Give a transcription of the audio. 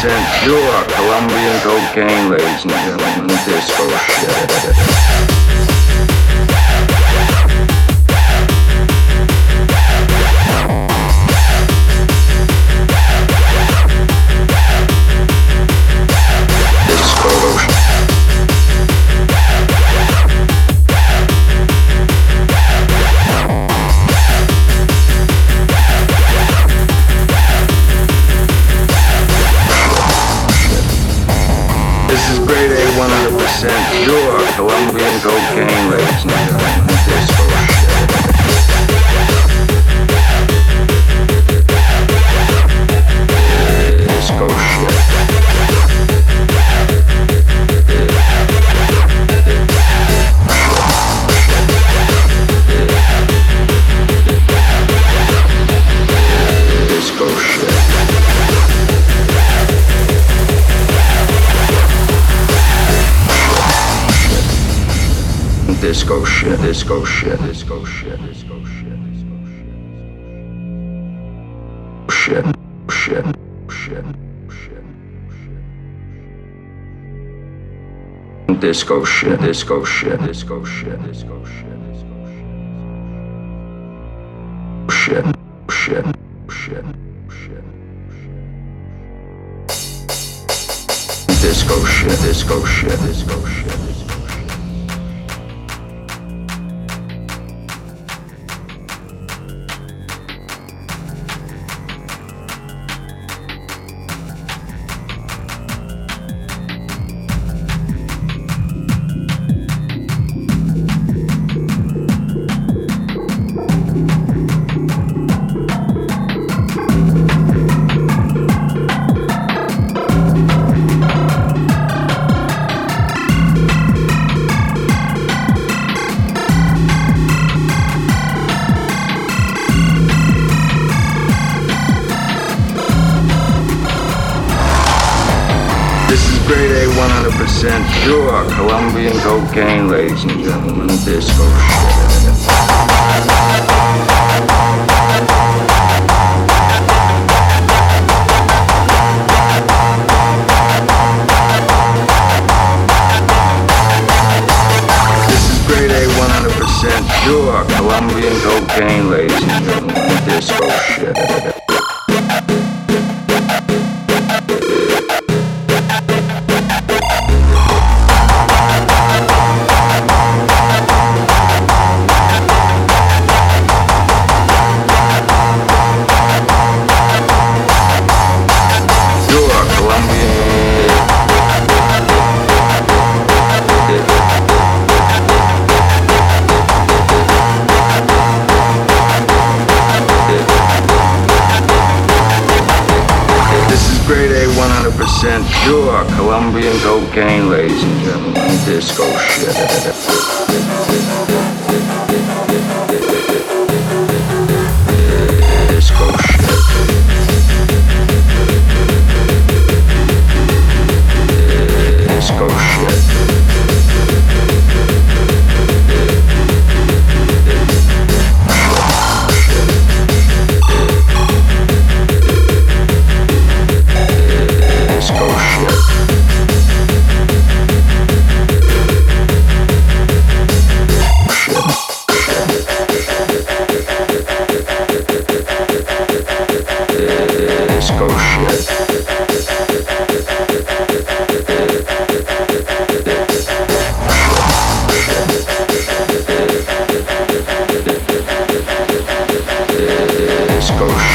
pure Colombian cocaine, ladies and gentlemen. Disco shit. This is grade A, 100% pure Colombian cocaine, ladies and gentlemen. Disco shit. Disco shit. Disco shit. Disco shit, disco shit, disco shit, disco shit, shit, shit, shit, shit, disco shit, disco shit, disco shit, disco shit, shit, shit, shit, shit, disco shit, disco shit, disco shit. Grade A, 100% pure Colombian cocaine, ladies and gentlemen. Disco shit. This is grade A, 100% pure Colombian cocaine, ladies and gentlemen. Disco shit. Grade A, 100% pure Colombian cocaine, ladies and gentlemen. Disco shit. Disco shit. Disco shit. Disco